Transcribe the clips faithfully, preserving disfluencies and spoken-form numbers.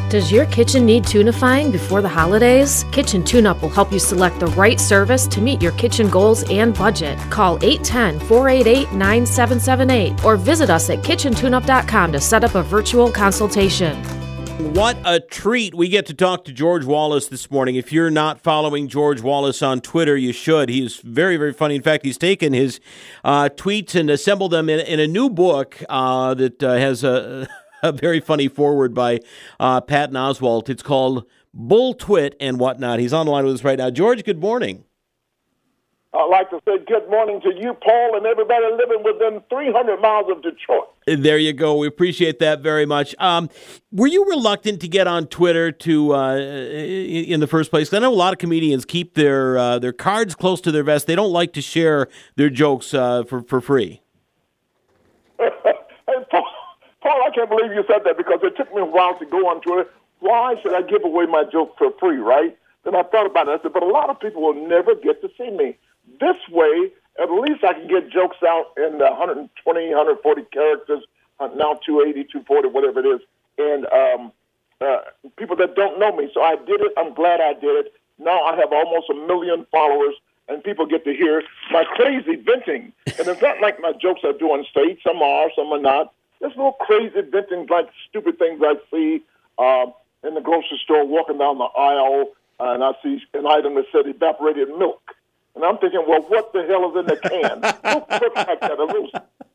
Does your kitchen need tunifying before the holidays? Kitchen TuneUp will help you select the right service to meet your kitchen goals and budget. Call eight one zero, four eight eight, nine seven seven eight or visit us at kitchen tune up dot com to set up a virtual consultation. What a treat. We get to talk to George Wallace this morning. If you're not following George Wallace on Twitter, you should. He's very, very funny. In fact, he's taken his uh, tweets and assembled them in, in a new book uh, that uh, has a... A very funny foreword by uh, Patton Oswalt. It's called Bull Twit and Whatnot. He's on the line with us right now. George, good morning. I'd like to say good morning to you, Paul, and everybody living within three hundred miles of Detroit. There you go. We appreciate that very much. Um, were you reluctant to get on Twitter to uh, in the first place? I know a lot of comedians keep their uh, their cards close to their vest. They don't like to share their jokes uh, for, for free. Paul, I can't believe you said that because it took me a while to go on Twitter. Why should I give away my joke for free, right? Then I thought about it. I said, but a lot of people will never get to see me. This way, at least I can get jokes out in the one twenty, one forty characters, now two eighty, two forty, whatever it is, and um, uh, people that don't know me. So I did it. I'm glad I did it. Now I have almost a million followers, and people get to hear my crazy venting. And it's not like my jokes I do on stage. Some are, some are not. There's little crazy venting, like stupid things I see uh, in the grocery store, walking down the aisle, uh, and I see an item that said evaporated milk. And I'm thinking, well, what the hell is in the can? Milk looks like that. A little...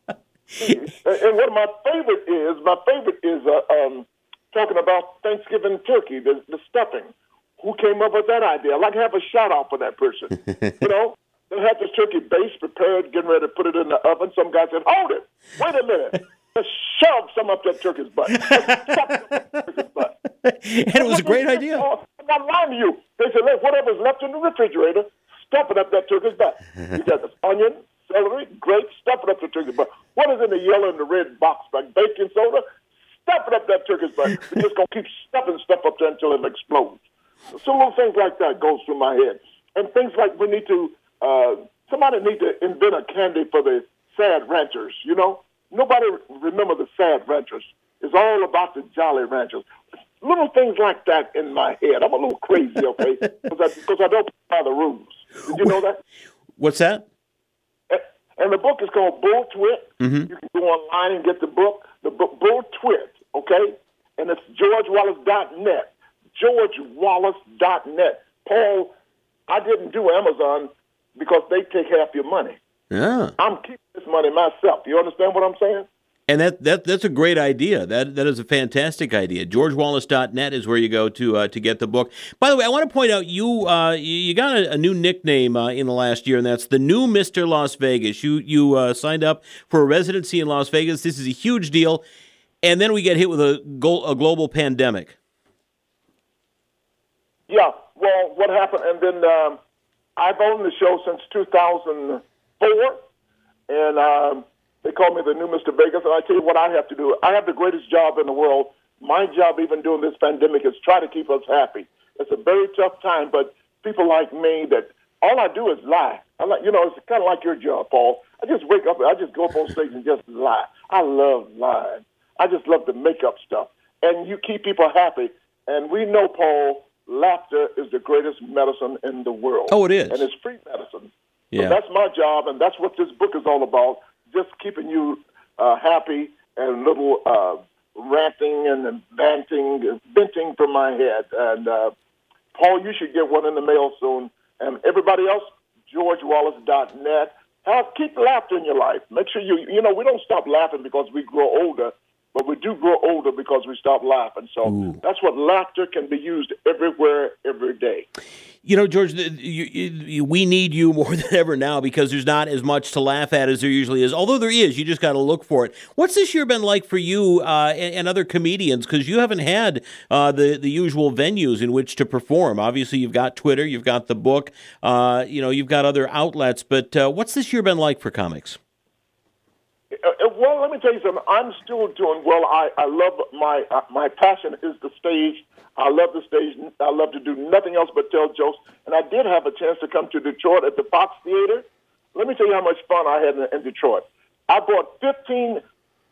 And what my favorite is, my favorite is uh, um, talking about Thanksgiving turkey, the, the stuffing. Who came up with that idea? I'd like to have a shout-out for that person. You know? They had this turkey base prepared, getting ready to put it in the oven. Some guy said, hold it. Wait a minute. Just shove some up that turkey's butt. Just shove some up that turkey's butt. And it was a great idea. I'm not lying to you. They said, look, whatever's left in the refrigerator, stuff it up that turkey's butt. You got the onion, celery, grapes, stuff it up the turkey's butt. What is in the yellow and the red box, like baking soda? Stuff it up that turkey's butt. You're just going to keep stuffing stuff up there until it explodes. So little things like that goes through my head. And things like we need to, uh, somebody need to invent a candy for the sad ranchers, you know? Nobody remember the sad ranchers. It's all about the jolly ranchers. Little things like that in my head. I'm a little crazy, okay? Because I, because I don't play by the rules. Did you know that? What's that? And the book is called Bull Twit. Mm-hmm. You can go online and get the book. The book, Bull Twit, okay? And it's george wallace dot net. george wallace dot net. Paul, I didn't do Amazon because they take half your money. Yeah. I'm keeping this money myself. You understand what I'm saying? And that, that that's a great idea. That that is a fantastic idea. george wallace dot net is where you go to uh, to get the book. By the way, I want to point out you uh, you got a, a new nickname uh, in the last year, and that's the new Mister Las Vegas. You you uh, signed up for a residency in Las Vegas. This is a huge deal, and then we get hit with a, go- a global pandemic. Yeah. Well, what happened? And then um, I've owned the show since two thousand four, and um, they call me the new Mister Vegas. And I tell you what I have to do. I have the greatest job in the world. My job, even during this pandemic, is try to keep us happy. It's a very tough time, but people like me, that all I do is lie. I like, you know, it's kind of like your job, Paul. I just wake up, I just go up on stage and just lie. I love lying. I just love to make up stuff. And you keep people happy. And we know, Paul, laughter is the greatest medicine in the world. Oh, it is. And it's free medicine. Yeah. So that's my job, and that's what this book is all about, just keeping you uh, happy and little uh, ranting and banting, venting from my head. And, uh, Paul, you should get one in the mail soon. And everybody else, george wallace dot net. Have, keep laughter in your life. Make sure you, you know, we don't stop laughing because we grow older, but we do grow older because we stop laughing. So Ooh. That's what laughter can be used everywhere, every day. You know, George, you, you, we need you more than ever now because there's not as much to laugh at as there usually is. Although there is, you just got to look for it. What's this year been like for you uh, and, and other comedians? Because you haven't had uh, the, the usual venues in which to perform. Obviously, you've got Twitter, you've got the book, uh, you know, you've got other outlets. But uh, what's this year been like for comics? Uh, well, let me tell you something. I'm still doing well. I, I love my uh, my passion is the stage. I love the stage. I love to do nothing else but tell jokes. And I did have a chance to come to Detroit at the Fox Theater. Let me tell you how much fun I had in, in Detroit. I brought fifteen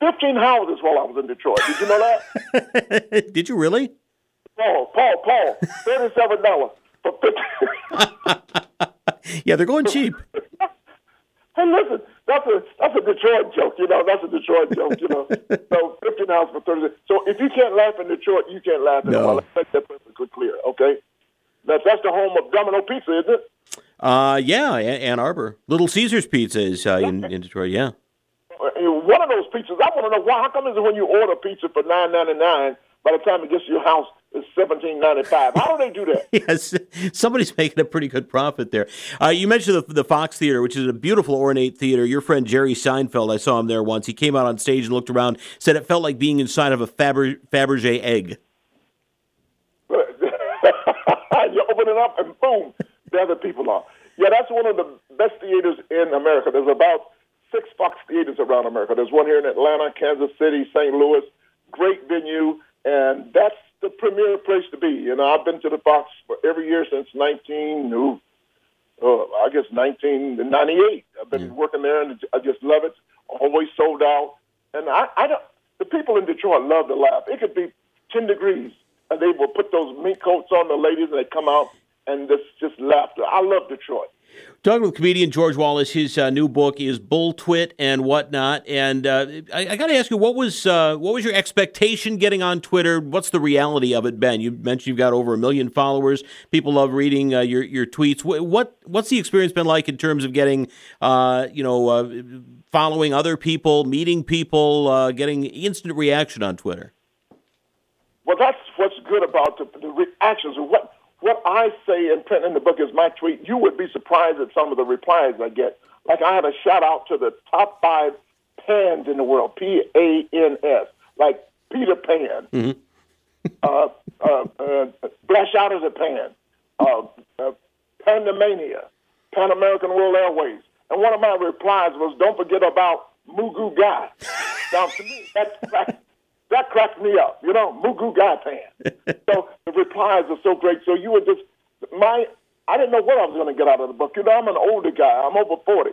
fifteen houses while I was in Detroit. Did you know that? Did you really? Paul, Paul, Paul, thirty-seven dollars for fifteen. Yeah, they're going cheap. Hey, listen, that's a that's a Detroit joke, you know. That's a Detroit joke, you know. So fifteen dollars for thirty. So if you can't laugh in Detroit, you can't laugh in No. Let's make that perfectly clear, okay? That's that's the home of Domino Pizza, isn't it? Uh, yeah, Ann Arbor. Little Caesars Pizza is uh, in, in Detroit, yeah. One of those pizzas, I want to know why. How come is it when you order pizza for nine ninety nine, by the time it gets to your house, it's seventeen ninety five? How do they do that? Yes, somebody's making a pretty good profit there. Uh, you mentioned the, the Fox Theater, which is a beautiful, ornate theater. Your friend Jerry Seinfeld, I saw him there once. He came out on stage and looked around, said it felt like being inside of a Faber, Fabergé egg. You open it up and boom, there the people are. Yeah, that's one of the best theaters in America. There's about six Fox theaters around America. There's one here in Atlanta, Kansas City, Saint Louis. Great venue, and that's the premier place to be. You know, I've been to the Fox for every year since nineteen, uh, I guess nineteen ninety-eight. I've been yeah. working there, and I just love it. Always sold out, and I, I don't. The people in Detroit love to laugh. It could be ten degrees, and they will put those mink coats on the ladies, and they come out, and it's just laughter. I love Detroit. Talking with comedian George Wallace, his uh, new book is Bull Twit and Whatnot. And uh, I, I got to ask you, what was uh, what was your expectation getting on Twitter? What's the reality of it, Ben? You mentioned you've got over a million followers. People love reading uh, your your tweets. What what's the experience been like in terms of getting, uh, you know, uh, following other people, meeting people, uh, getting instant reaction on Twitter? Well, that's what's good about the, the reactions. What what I say and print in the book is my tweet. You would be surprised at some of the replies I get. Like I had a shout out to the top five pans in the world, P A N S, like Peter Pan, mm-hmm. uh, uh, uh, Flash Out of the Pan, uh, uh, Pandemania, Pan American World Airways. And one of my replies was, don't forget about Mugu Guy. Now, to me, that's that, that cracked me up, you know, Mugu Guy Pan. So the replies are so great. So you were just, my, I didn't know what I was going to get out of the book. You know, I'm an older guy. I'm over forty.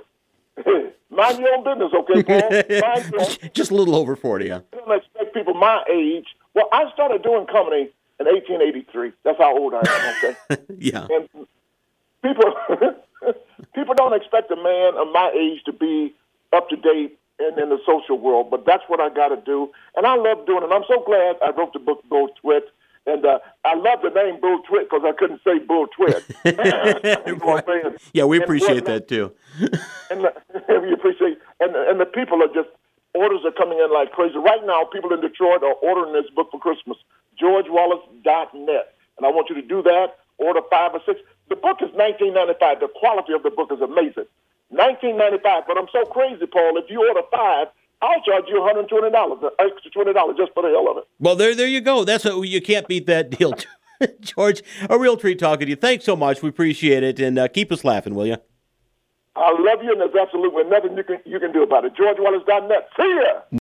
Mind your own business, okay, Paul? Mind your own. Just a little over forty, yeah. I don't expect people my age. Well, I started doing comedy in eighteen eighty-three. That's how old I am, okay? Yeah. And people, people don't expect a man of my age to be up to date and in the social world, but that's what I got to do. And I love doing it. I'm so glad I wrote the book Bull Twit. And uh, I love the name Bull Twit because I couldn't say Bull Twit. You know what I'm saying? Yeah, we And appreciate what- that too. and the, we appreciate, and and the people are just, orders are coming in like crazy. Right now, people in Detroit are ordering this book for Christmas, george wallace dot net. And I want you to do that, order five or six. The book is nineteen ninety-five. The quality of the book is amazing. nineteen ninety-five, but I'm so crazy, Paul, if you order five, I'll charge you one hundred twenty dollars, an extra twenty dollars just for the hell of it. Well, there there you go. That's a, you can't beat that deal. George, a real treat talking to you. Thanks so much. We appreciate it. And uh, keep us laughing, will you? I love you, and there's absolutely nothing you can you can do about it. george wallace dot net. See ya!